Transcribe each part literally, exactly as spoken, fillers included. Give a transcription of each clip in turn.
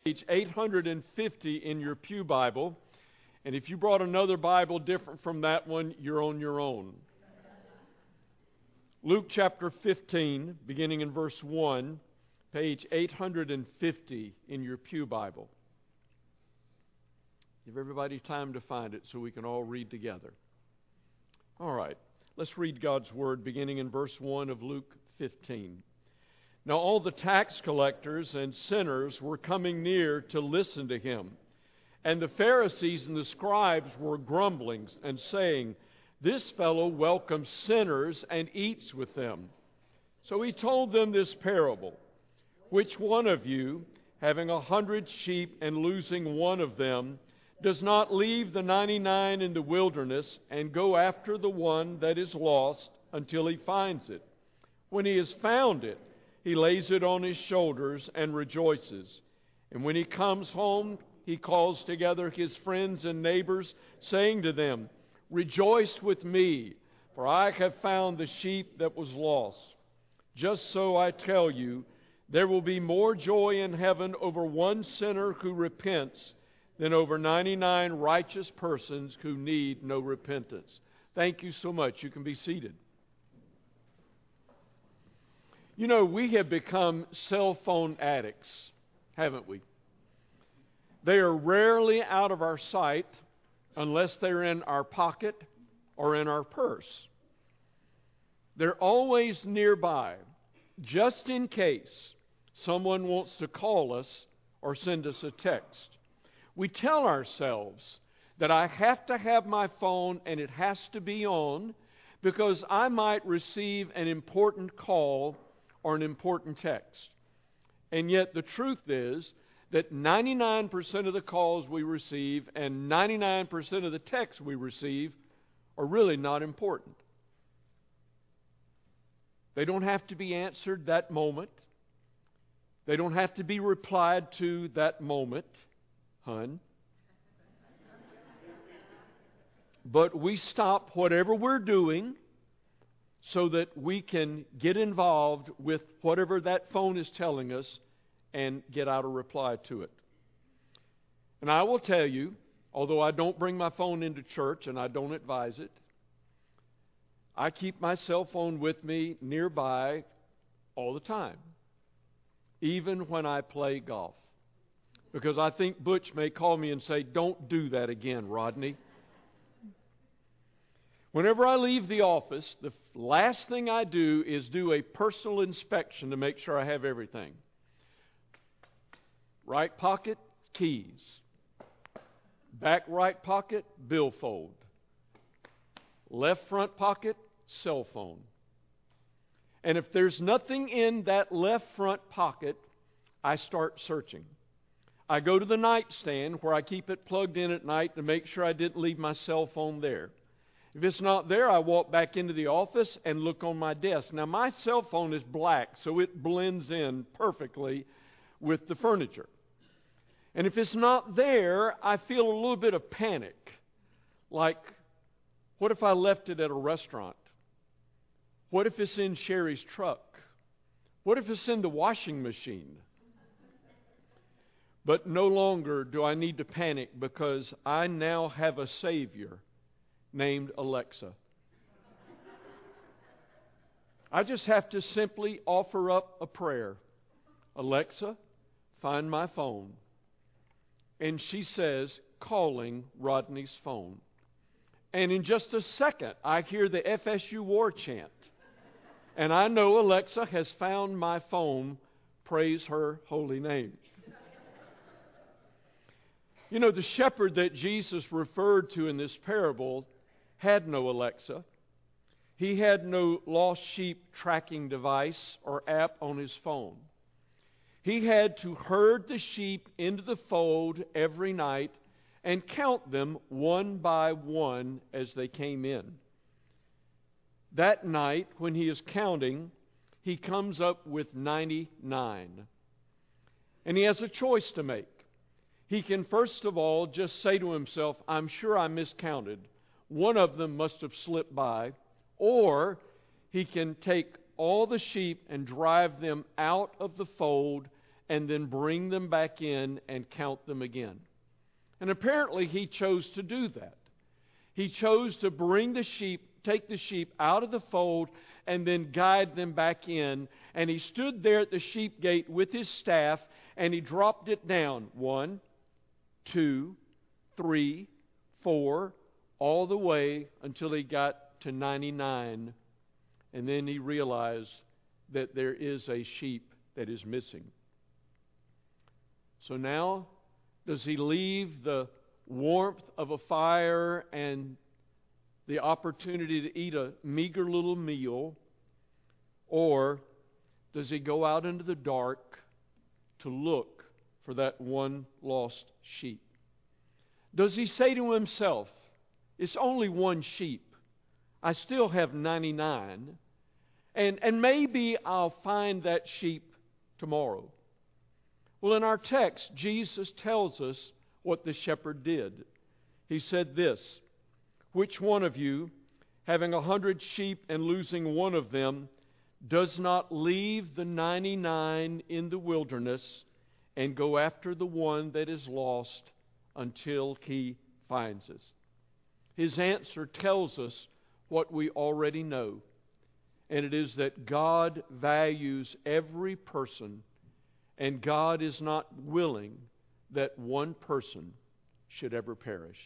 Page eight hundred fifty in your pew Bible. And if you brought another Bible different from that one, you're on your own. Luke chapter fifteen, beginning in verse one, page eight hundred fifty in your pew Bible. Give everybody time to find it so we can all read together. All right, let's read God's Word beginning in verse one of Luke fifteen. Now all the tax collectors and sinners were coming near to listen to him. And the Pharisees and the scribes were grumbling and saying, "This fellow welcomes sinners and eats with them." So he told them this parable. "Which one of you, having a hundred sheep and losing one of them, does not leave the ninety-nine in the wilderness and go after the one that is lost until he finds it? When he has found it, he lays it on his shoulders and rejoices. And when he comes home, he calls together his friends and neighbors, saying to them, 'Rejoice with me, for I have found the sheep that was lost.' Just so I tell you, there will be more joy in heaven over one sinner who repents than over ninety-nine righteous persons who need no repentance." Thank you so much. You can be seated. You know, we have become cell phone addicts, haven't we? They are rarely out of our sight unless they're in our pocket or in our purse. They're always nearby, just in case someone wants to call us or send us a text. We tell ourselves that I have to have my phone and it has to be on because I might receive an important call or an important text. And yet the truth is that ninety-nine percent of the calls we receive and ninety-nine percent of the texts we receive are really not important. They don't have to be answered that moment. They don't have to be replied to that moment, hun. But we stop whatever we're doing so that we can get involved with whatever that phone is telling us and get out a reply to it. And I will tell you, although I don't bring my phone into church and I don't advise it, I keep my cell phone with me nearby all the time, even when I play golf. Because I think Butch may call me and say, "Don't do that again, Rodney." Whenever I leave the office, the last thing I do is do a personal inspection to make sure I have everything. Right pocket, keys. Back right pocket, billfold. Left front pocket, cell phone. And if there's nothing in that left front pocket, I start searching. I go to the nightstand where I keep it plugged in at night to make sure I didn't leave my cell phone there. If it's not there, I walk back into the office and look on my desk. Now, my cell phone is black, so it blends in perfectly with the furniture. And if it's not there, I feel a little bit of panic. Like, what if I left it at a restaurant? What if it's in Sherry's truck? What if it's in the washing machine? But no longer do I need to panic because I now have a Savior named Alexa. I just have to simply offer up a prayer. "Alexa, find my phone." And she says, "Calling Rodney's phone." And in just a second, I hear the F S U war chant. And I know Alexa has found my phone. Praise her holy name. You know, the shepherd that Jesus referred to in this parable had no Alexa. He had no lost sheep tracking device or app on his phone. He had to herd the sheep into the fold every night and count them one by one as they came in. That night, when he is counting, he comes up with ninety-nine. And he has a choice to make. He can first of all just say to himself, "I'm sure I miscounted. One of them must have slipped by." Or he can take all the sheep and drive them out of the fold and then bring them back in and count them again. And apparently he chose to do that. He chose to bring the sheep, take the sheep out of the fold, and then guide them back in. And he stood there at the sheep gate with his staff, and he dropped it down. One, two, three, four, all the way until he got to ninety-nine. And then he realized that there is a sheep that is missing. So now, does he leave the warmth of a fire and the opportunity to eat a meager little meal, or does he go out into the dark to look for that one lost sheep? Does he say to himself, it's only one sheep, I still have ninety-nine, and, and maybe I'll find that sheep tomorrow? Well, in our text, Jesus tells us what the shepherd did. He said this, which one of you, having a hundred sheep and losing one of them, does not leave the ninety-nine in the wilderness and go after the one that is lost until he finds us? His answer tells us what we already know, and it is that God values every person, and God is not willing that one person should ever perish.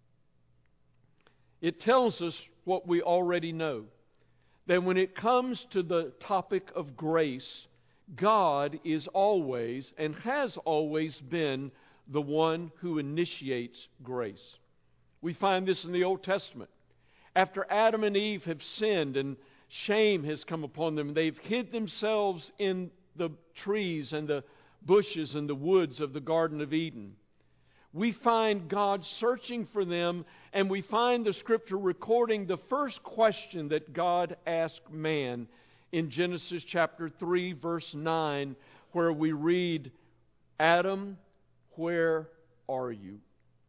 It tells us what we already know, that when it comes to the topic of grace, God is always and has always been the one who initiates grace. We find this in the Old Testament. After Adam and Eve have sinned and shame has come upon them, they've hid themselves in the trees and the bushes and the woods of the Garden of Eden. We find God searching for them, and we find the Scripture recording the first question that God asked man in Genesis chapter three, verse nine, where we read, Adam, where are you?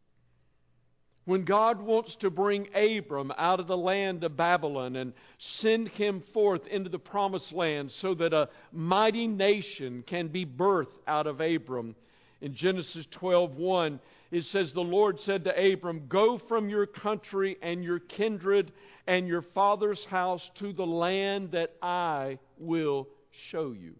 When God wants to bring Abram out of the land of Babylon and send him forth into the promised land so that a mighty nation can be birthed out of Abram, in Genesis twelve one, it says, the Lord said to Abram, go from your country and your kindred and your father's house to the land that I will show you.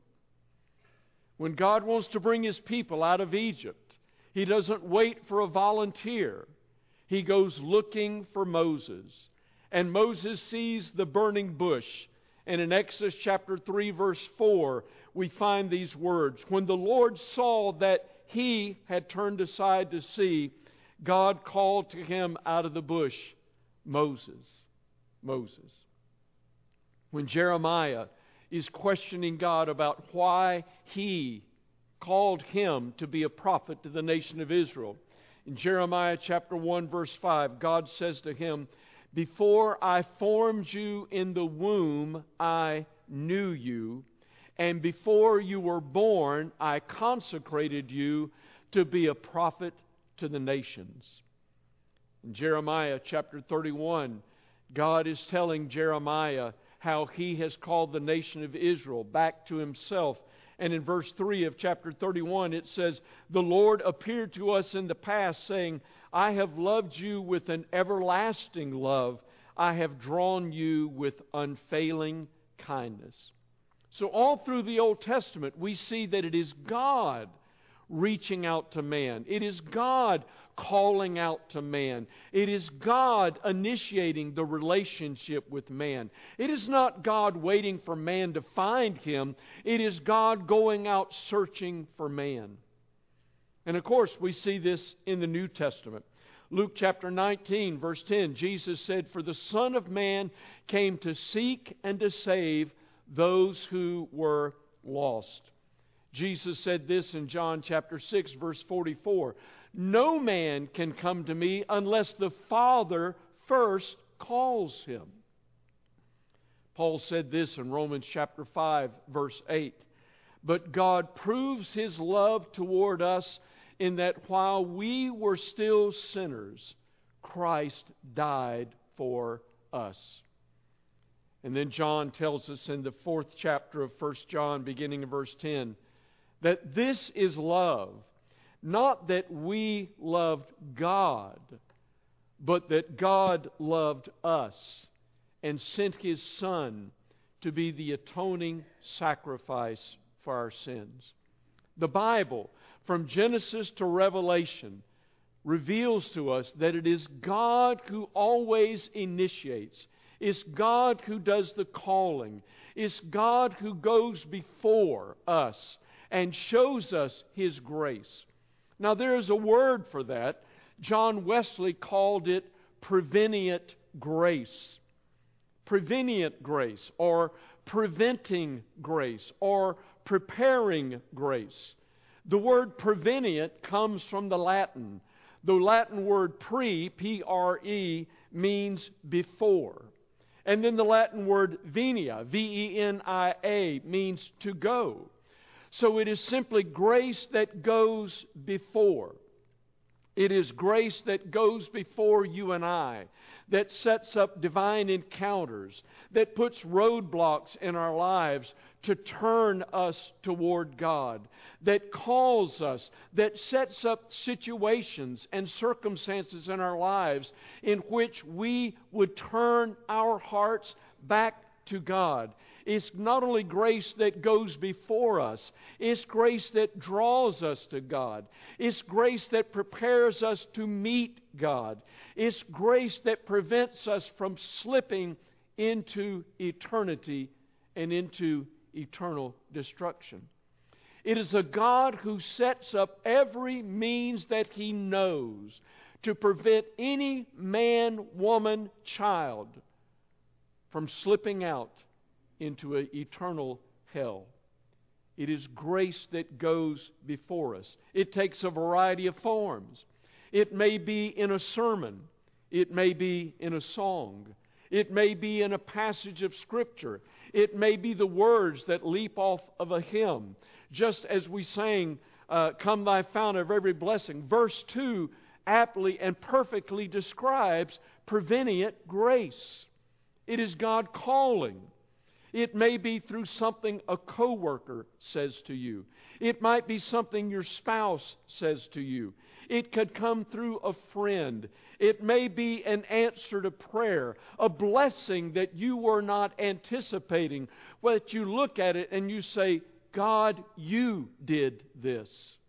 When God wants to bring His people out of Egypt, He doesn't wait for a volunteer. He goes looking for Moses. And Moses sees the burning bush. And in Exodus chapter three, verse four, we find these words. When the Lord saw that he had turned aside to see, God called to him out of the bush, Moses, Moses. When Jeremiah is questioning God about why He called him to be a prophet to the nation of Israel, in Jeremiah chapter one, verse five, God says to him, before I formed you in the womb, I knew you. And before you were born, I consecrated you to be a prophet to the nations. In Jeremiah chapter thirty-one, God is telling Jeremiah how He has called the nation of Israel back to Himself. And in verse three of chapter thirty-one, it says, the Lord appeared to us in the past, saying, I have loved you with an everlasting love. I have drawn you with unfailing kindness. So all through the Old Testament, we see that it is God reaching out to man. It is God calling out to man. It is God initiating the relationship with man. It is not God waiting for man to find Him. It is God going out searching for man. And of course, we see this in the New Testament. Luke chapter nineteen, verse ten, Jesus said, for the Son of Man came to seek and to save those who were lost. Jesus said this in John chapter six, verse forty-four. No man can come to me unless the Father first calls him. Paul said this in Romans chapter five, verse eight. But God proves His love toward us in that while we were still sinners, Christ died for us. And then John tells us in the fourth chapter of First John, beginning in verse ten, That this is love. Not that we loved God, but that God loved us and sent His Son to be the atoning sacrifice for our sins. The Bible, from Genesis to Revelation, reveals to us that it is God who always initiates. It's God who does the calling. It's God who goes before us and shows us His grace. Now there is a word for that. John Wesley called it prevenient grace. Prevenient grace, or preventing grace, or preparing grace. The word prevenient comes from the Latin. The Latin word pre, P R E, means before. And then the Latin word venia, V E N I A, means to go. So it is simply grace that goes before. It is grace that goes before you and I, that sets up divine encounters, that puts roadblocks in our lives to turn us toward God, that calls us, that sets up situations and circumstances in our lives in which we would turn our hearts back to God. It's not only grace that goes before us, it's grace that draws us to God. It's grace that prepares us to meet God. It's grace that prevents us from slipping into eternity and into eternal destruction. It is a God who sets up every means that He knows to prevent any man, woman, child from slipping out into an eternal hell. It is grace that goes before us. It takes a variety of forms. It may be in a sermon. It may be in a song. It may be in a passage of Scripture. It may be the words that leap off of a hymn. Just as we sang, uh, Come Thy Fount of Every Blessing. Verse two aptly and perfectly describes prevenient grace. It is God calling. It may be through something a coworker says to you. It might be something your spouse says to you. It could come through a friend. It may be an answer to prayer, a blessing that you were not anticipating. But you look at it and you say, God, you did this.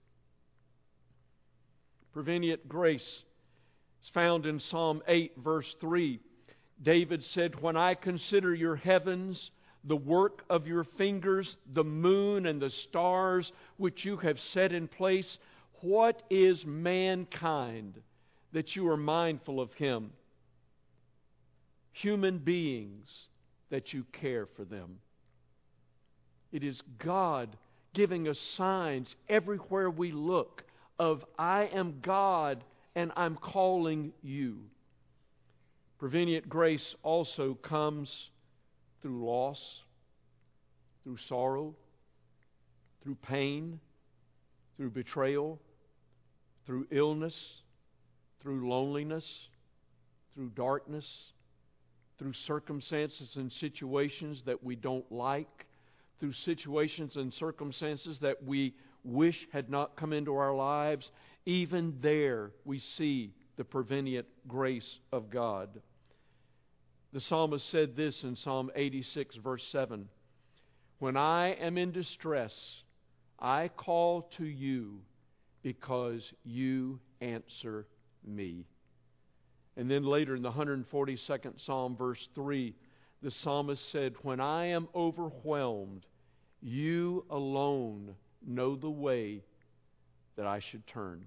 Prevenient grace is found in Psalm eight, verse three. David said, When I consider your heavens, the work of your fingers, the moon and the stars which you have set in place, what is mankind that you are mindful of him? Human beings that you care for them. It is God giving us signs everywhere we look of I am God and I'm calling you. Prevenient grace also comes through loss, through sorrow, through pain, through betrayal, through illness, through loneliness, through darkness, through circumstances and situations that we don't like, through situations and circumstances that we wish had not come into our lives. Even there we see the prevenient grace of God. The psalmist said this in Psalm eighty-six, verse seven. When I am in distress, I call to you because you answer me. And then later in the one hundred forty-second Psalm, verse three, the psalmist said, When I am overwhelmed, you alone know the way that I should turn.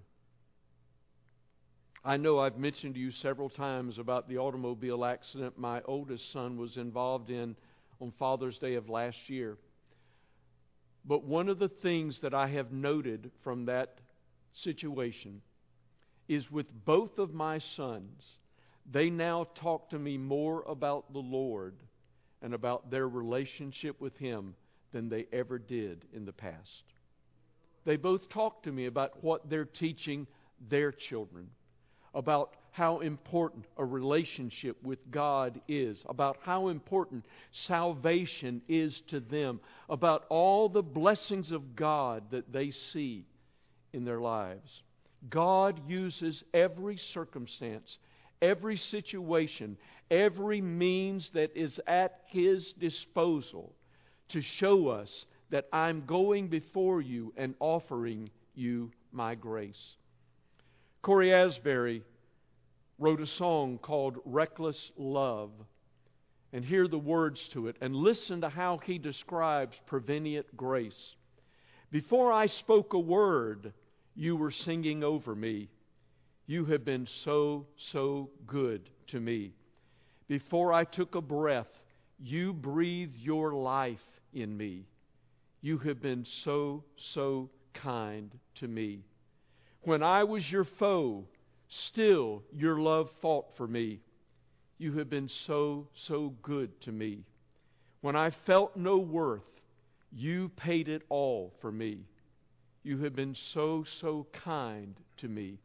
I know I've mentioned to you several times about the automobile accident my oldest son was involved in on Father's Day of last year. But one of the things that I have noted from that situation is with both of my sons, they now talk to me more about the Lord and about their relationship with Him than they ever did in the past. They both talk to me about what they're teaching their children, about how important a relationship with God is, about how important salvation is to them, about all the blessings of God that they see in their lives. God uses every circumstance, every situation, every means that is at His disposal to show us that I'm going before you and offering you my grace. Corey Asbury wrote a song called Reckless Love. And hear the words to it and listen to how he describes prevenient grace. Before I spoke a word, you were singing over me. You have been so, so good to me. Before I took a breath, you breathed your life in me. You have been so, so kind to me. When I was your foe, still your love fought for me. You have been so, so good to me. When I felt no worth, you paid it all for me. You have been so, so kind to me.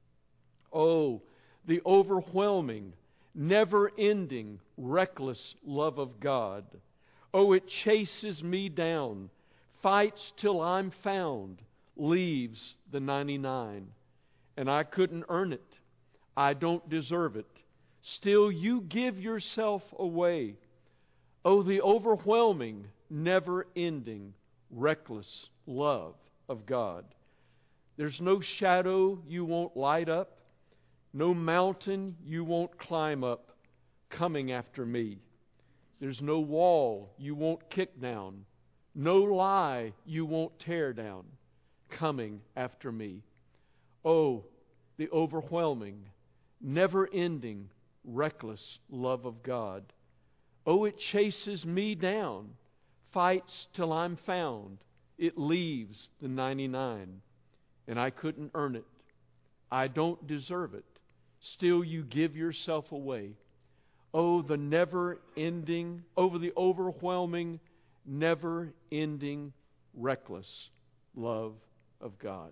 Oh, the overwhelming, never-ending, reckless love of God. Oh, it chases me down, fights till I'm found, leaves the ninety-nine. And I couldn't earn it. I don't deserve it. Still you give yourself away. Oh, the overwhelming, never-ending, reckless love of God. There's no shadow you won't light up, no mountain you won't climb up coming after me. There's no wall you won't kick down, no lie you won't tear down coming after me. Oh, the overwhelming, never-ending, reckless love of God. Oh, it chases me down, fights till I'm found. It leaves the ninety-nine, and I couldn't earn it. I don't deserve it. Still you give yourself away. Oh, the never-ending, over the overwhelming, never-ending, reckless love of God.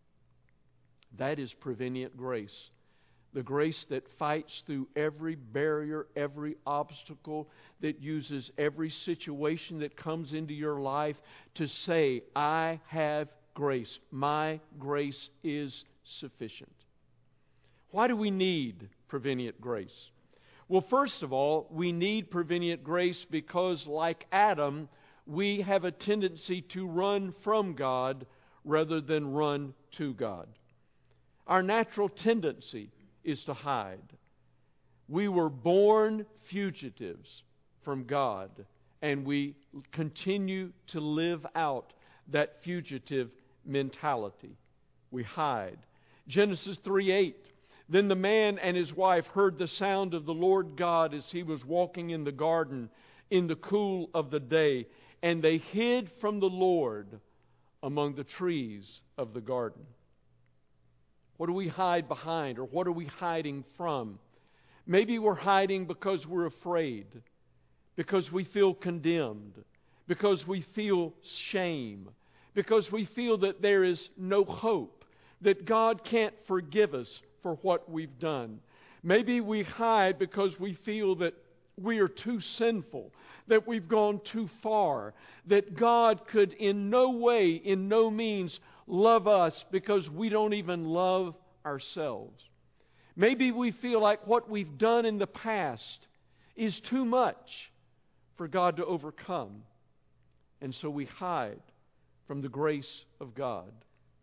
That is prevenient grace. The grace that fights through every barrier, every obstacle, that uses every situation that comes into your life to say, I have grace. My grace is sufficient. Why do we need prevenient grace? Well, first of all, we need prevenient grace because, like Adam, we have a tendency to run from God rather than run to God. Our natural tendency is to hide. We were born fugitives from God, and we continue to live out that fugitive mentality. We hide. Genesis three eight. Then the man and his wife heard the sound of the Lord God as He was walking in the garden in the cool of the day, and they hid from the Lord among the trees of the garden. What do we hide behind, or what are we hiding from? Maybe we're hiding because we're afraid, because we feel condemned, because we feel shame, because we feel that there is no hope, that God can't forgive us for what we've done. Maybe we hide because we feel that we are too sinful, that we've gone too far, that God could in no way, in no means love us because we don't even love ourselves. Maybe we feel like what we've done in the past is too much for God to overcome. And so we hide from the grace of God.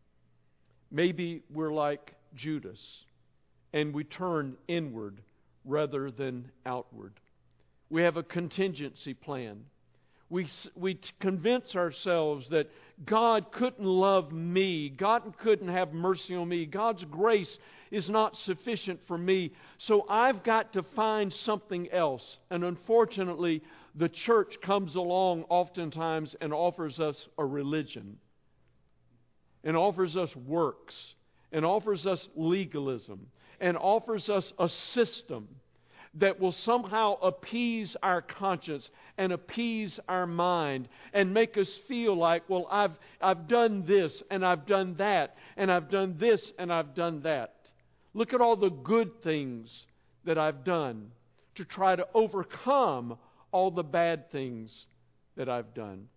Maybe we're like Judas and we turn inward rather than outward. We have a contingency plan. We, we convince ourselves that God couldn't love me. God couldn't have mercy on me. God's grace is not sufficient for me. So I've got to find something else. And unfortunately, the church comes along oftentimes and offers us a religion, and offers us works, and offers us legalism, and offers us a system that will somehow appease our conscience and appease our mind and make us feel like, well, I've, I've done this and I've done that and I've done this and I've done that. Look at all the good things that I've done to try to overcome all the bad things that I've done.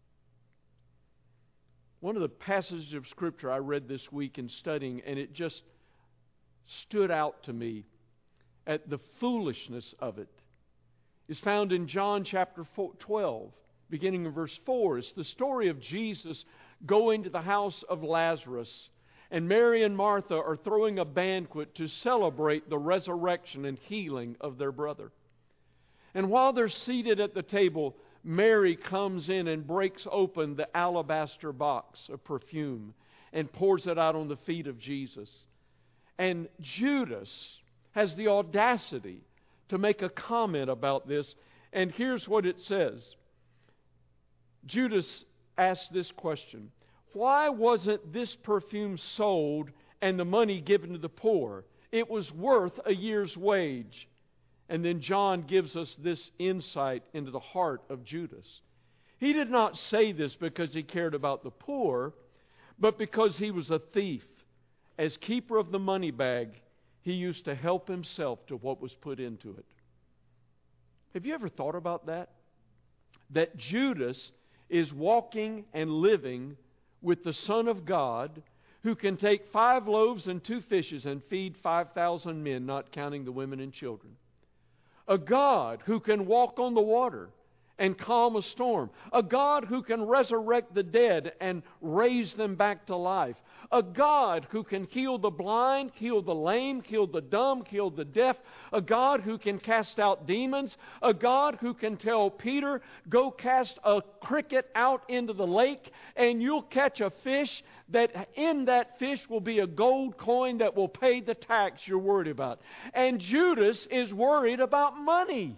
One of the passages of Scripture I read this week in studying, and it just stood out to me at the foolishness of it, is found in John chapter twelve, beginning in verse four. It's the story of Jesus going to the house of Lazarus. And Mary and Martha are throwing a banquet to celebrate the resurrection and healing of their brother. And while they're seated at the table, Mary comes in and breaks open the alabaster box of perfume and pours it out on the feet of Jesus. And Judas has the audacity to make a comment about this. And here's what it says. Judas asked this question: why wasn't this perfume sold and the money given to the poor? It was worth a year's wage. And then John gives us this insight into the heart of Judas. He did not say this because he cared about the poor, but because he was a thief. As keeper of the money bag, he used to help himself to what was put into it. Have you ever thought about that? That Judas is walking and living with the Son of God, who can take five loaves and two fishes and feed five thousand men, not counting the women and children. A God who can walk on the water and calm a storm. A God who can resurrect the dead and raise them back to life. A God who can heal the blind, heal the lame, heal the dumb, heal the deaf. A God who can cast out demons. A God who can tell Peter, go cast a cricket out into the lake and you'll catch a fish, that in that fish will be a gold coin that will pay the tax you're worried about. And Judas is worried about money.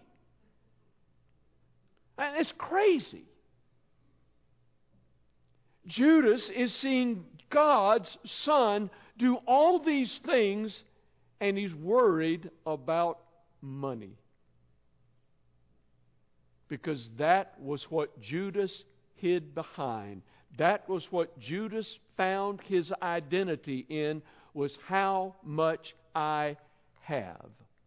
And it's crazy. Judas is seeing God's Son do all these things, and he's worried about money. Because that was what Judas hid behind. That was what Judas found his identity in, was how much I have.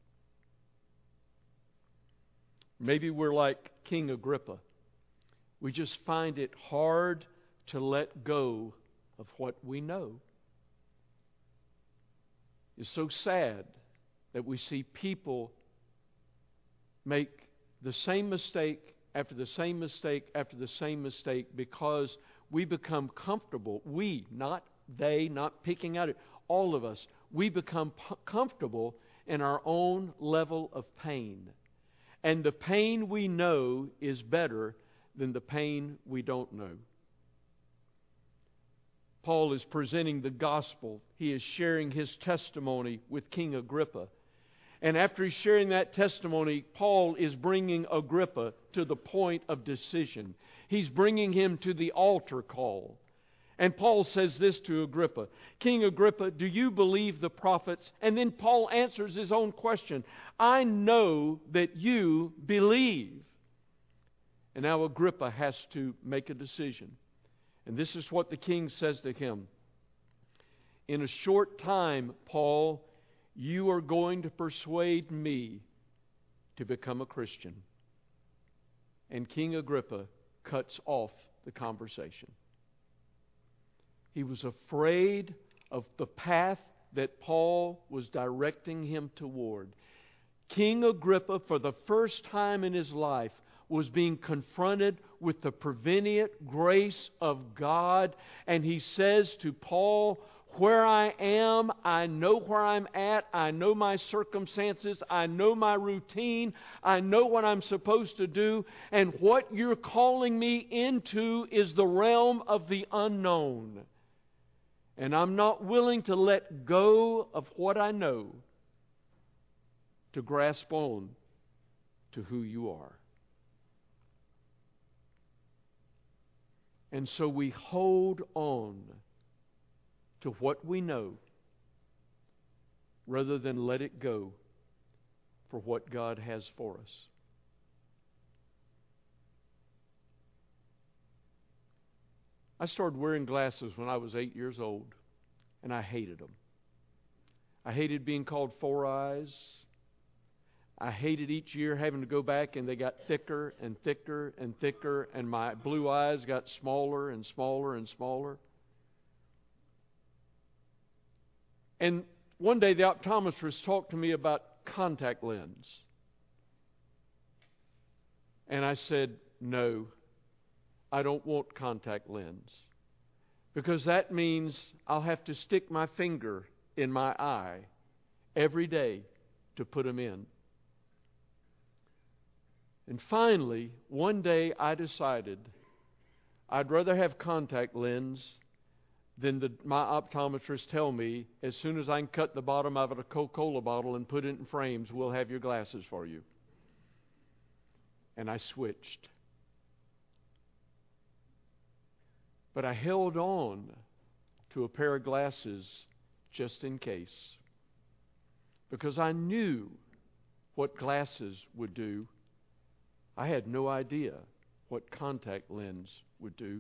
Maybe we're like King Agrippa. We just find it hard to let go of what we know. It's so sad that we see people make the same mistake after the same mistake after the same mistake because we become comfortable. We, not they, not picking at it, all of us, we become p- comfortable in our own level of pain. And the pain we know is better than the pain we don't know. Paul is presenting the gospel. He is sharing his testimony with King Agrippa. And after he's sharing that testimony, Paul is bringing Agrippa to the point of decision. He's bringing him to the altar call. And Paul says this to Agrippa: King Agrippa, do you believe the prophets? And then Paul answers his own question. I know that you believe. And now Agrippa has to make a decision. And this is what the king says to him. In a short time, Paul, you are going to persuade me to become a Christian. And King Agrippa cuts off the conversation. He was afraid of the path that Paul was directing him toward. King Agrippa, for the first time in his life, was being confronted with the prevenient grace of God. And he says to Paul, where I am, I know where I'm at. I know my circumstances. I know my routine. I know what I'm supposed to do. And what you're calling me into is the realm of the unknown. And I'm not willing to let go of what I know to grasp on to who you are. And so we hold on to what we know rather than let it go for what God has for us. I started wearing glasses when I was eight years old, and I hated them. I hated being called Four Eyes. I hated each year having to go back, and they got thicker and thicker and thicker, and my blue eyes got smaller and smaller and smaller. And one day the optometrist talked to me about contact lens. And I said, no, I don't want contact lens. Because that means I'll have to stick my finger in my eye every day to put them in. And finally, one day I decided I'd rather have contact lens than the, my optometrist tell me, as soon as I can cut the bottom of a Coca-Cola bottle and put it in frames, we'll have your glasses for you. And I switched. But I held on to a pair of glasses just in case. Because I knew what glasses would do. I had no idea what contact lens would do.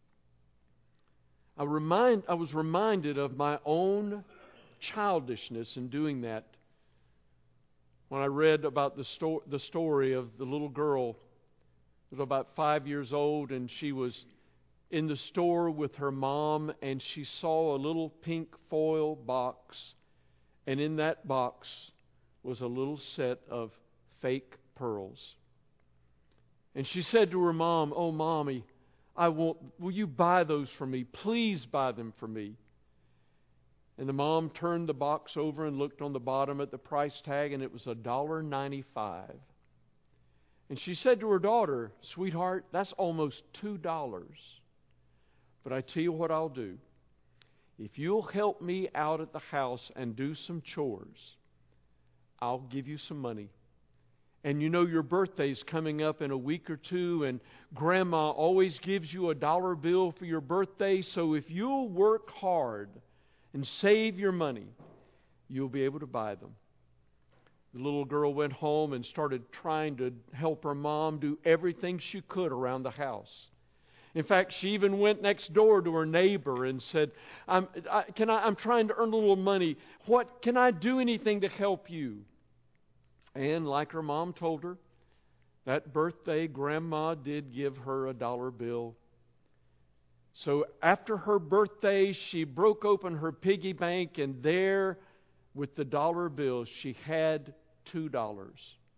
I, remind, I was reminded of my own childishness in doing that when I read about the, sto- the story of the little girl who was about five years old, and she was in the store with her mom, and she saw a little pink foil box, and in that box was a little set of fake pearls. And she said to her mom, "Oh, Mommy, I want, will you buy those for me? Please buy them for me." And the mom turned the box over and looked on the bottom at the price tag, and it was one dollar and ninety-five cents. And she said to her daughter, "Sweetheart, that's almost two dollars. But I tell you what I'll do. If you'll help me out at the house and do some chores, I'll give you some money. And you know your birthday's coming up in a week or two, and Grandma always gives you a dollar bill for your birthday, so if you'll work hard and save your money, you'll be able to buy them." The little girl went home and started trying to help her mom do everything she could around the house. In fact, she even went next door to her neighbor and said, I'm, I, can I, I'm trying to earn a little money. What, can I do anything to help you? And like her mom told her, that birthday, Grandma did give her a dollar bill. So after her birthday, she broke open her piggy bank, and there, with the dollar bill, she had two dollars.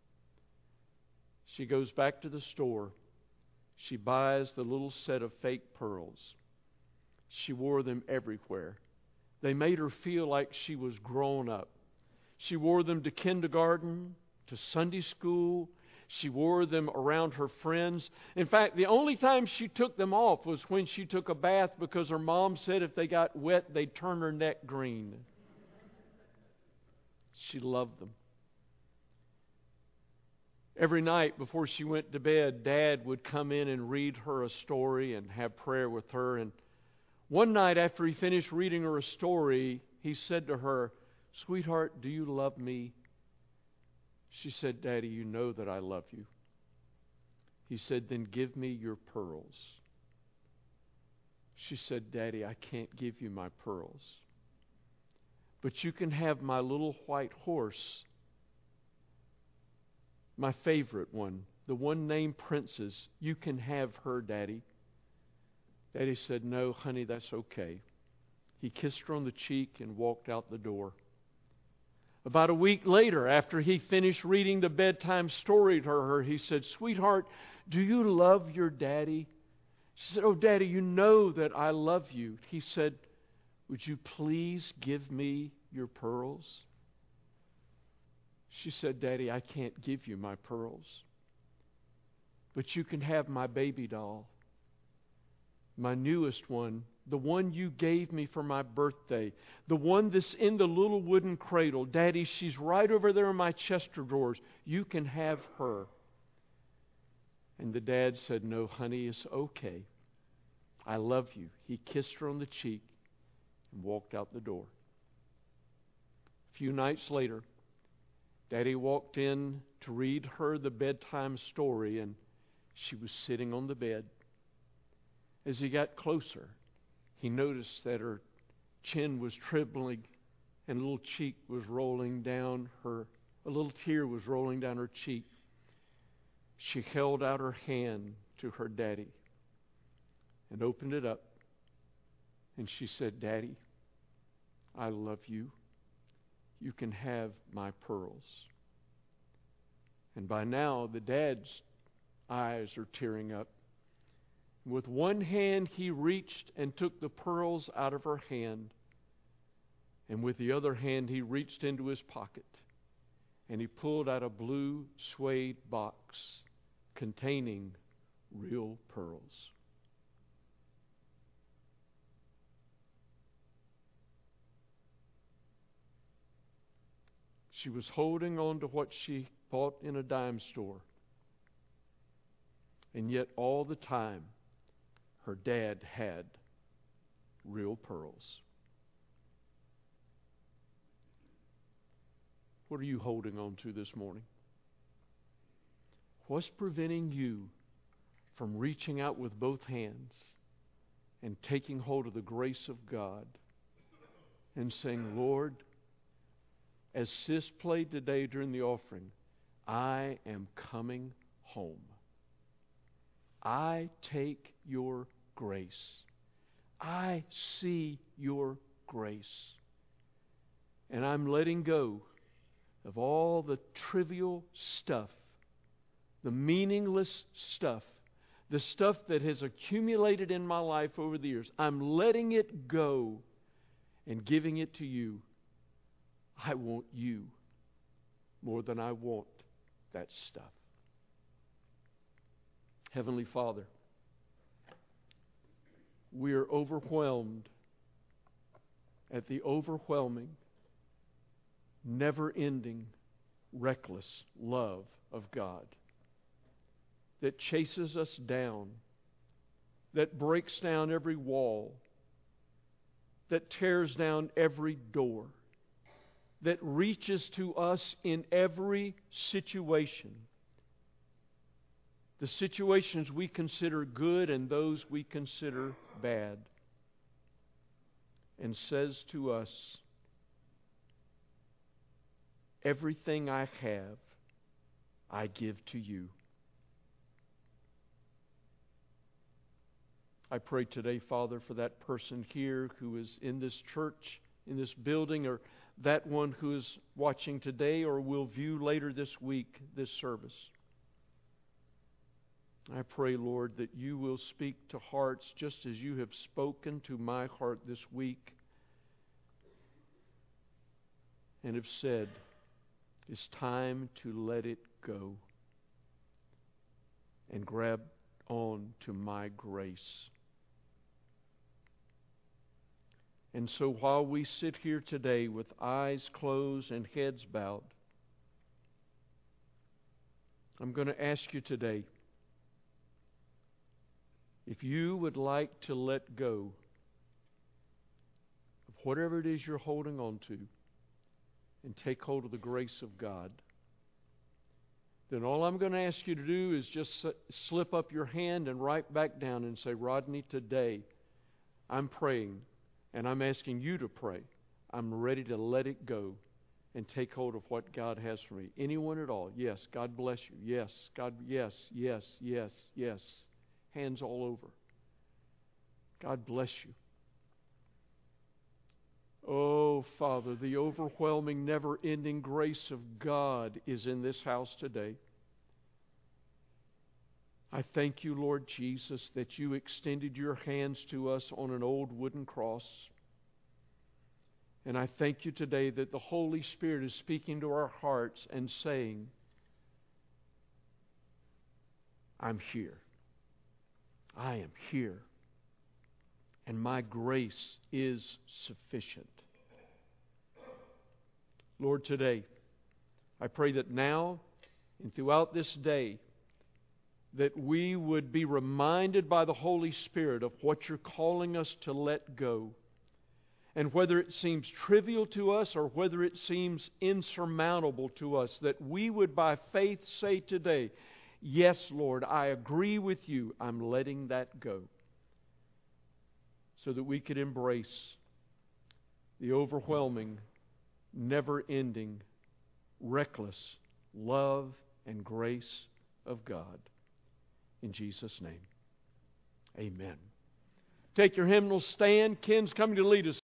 She goes back to the store. She buys the little set of fake pearls. She wore them everywhere. They made her feel like she was grown up. She wore them to kindergarten, to Sunday school. She wore them around her friends. In fact, the only time she took them off was when she took a bath, because her mom said if they got wet, they'd turn her neck green. She loved them. Every night before she went to bed, Dad would come in and read her a story and have prayer with her. And one night after he finished reading her a story, he said to her, "Sweetheart, do you love me?" She said, "Daddy, you know that I love you." He said, "Then give me your pearls." She said, "Daddy, I can't give you my pearls. But you can have my little white horse, my favorite one, the one named Princess. You can have her, Daddy." Daddy said, "No, honey, that's okay." He kissed her on the cheek and walked out the door. About a week later, after he finished reading the bedtime story to her, he said, "Sweetheart, do you love your daddy?" She said, "Oh, Daddy, you know that I love you." He said, "Would you please give me your pearls?" She said, "Daddy, I can't give you my pearls. But you can have my baby doll, my newest one, the one you gave me for my birthday, the one that's in the little wooden cradle. Daddy, she's right over there in my chest of drawers. You can have her." And the dad said, "No, honey, it's okay. I love you." He kissed her on the cheek and walked out the door. A few nights later, Daddy walked in to read her the bedtime story, and she was sitting on the bed. As he got closer, he noticed that her chin was trembling and a little cheek was rolling down her, a little tear was rolling down her cheek, she held out her hand to her daddy and opened it up, and she said, "Daddy, I love you. You can have my pearls." And by now, the dad's eyes are tearing up. With one hand, he reached and took the pearls out of her hand. And with the other hand, he reached into his pocket and he pulled out a blue suede box containing real pearls. She was holding on to what she bought in a dime store. And yet all the time, her dad had real pearls. What are you holding on to this morning? What's preventing you from reaching out with both hands and taking hold of the grace of God and saying, "Lord, as Sis played today during the offering, I am coming home. I take your grace. I see your grace. And I'm letting go of all the trivial stuff, the meaningless stuff, the stuff that has accumulated in my life over the years. I'm letting it go and giving it to you. I want you more than I want that stuff." Heavenly Father, we are overwhelmed at the overwhelming, never-ending, reckless love of God that chases us down, that breaks down every wall, that tears down every door, that reaches to us in every situation. The situations we consider good and those we consider bad. And says to us, "Everything I have, I give to you." I pray today, Father, for that person here who is in this church, in this building, or that one who is watching today or will view later this week this service. I pray, Lord, that you will speak to hearts just as you have spoken to my heart this week and have said, it's time to let it go and grab on to my grace. And so while we sit here today with eyes closed and heads bowed, I'm going to ask you today, if you would like to let go of whatever it is you're holding on to and take hold of the grace of God, then all I'm going to ask you to do is just slip up your hand and write back down and say, "Rodney, today I'm praying and I'm asking you to pray. I'm ready to let it go and take hold of what God has for me." Anyone at all? Yes. God bless you. Yes. God, yes, yes, yes, yes. Hands all over. God bless you. Oh, Father, the overwhelming, never-ending grace of God is in this house today. I thank you, Lord Jesus, that you extended your hands to us on an old wooden cross. And I thank you today that the Holy Spirit is speaking to our hearts and saying, "I'm here. I am here. And my grace is sufficient." Lord, today, I pray that now and throughout this day, that we would be reminded by the Holy Spirit of what you're calling us to let go. And whether it seems trivial to us or whether it seems insurmountable to us, that we would by faith say today, "Yes, Lord, I agree with you. I'm letting that go." So that we could embrace the overwhelming, never-ending, reckless love and grace of God. In Jesus' name, amen. Take your hymnal stand. Ken's coming to lead us.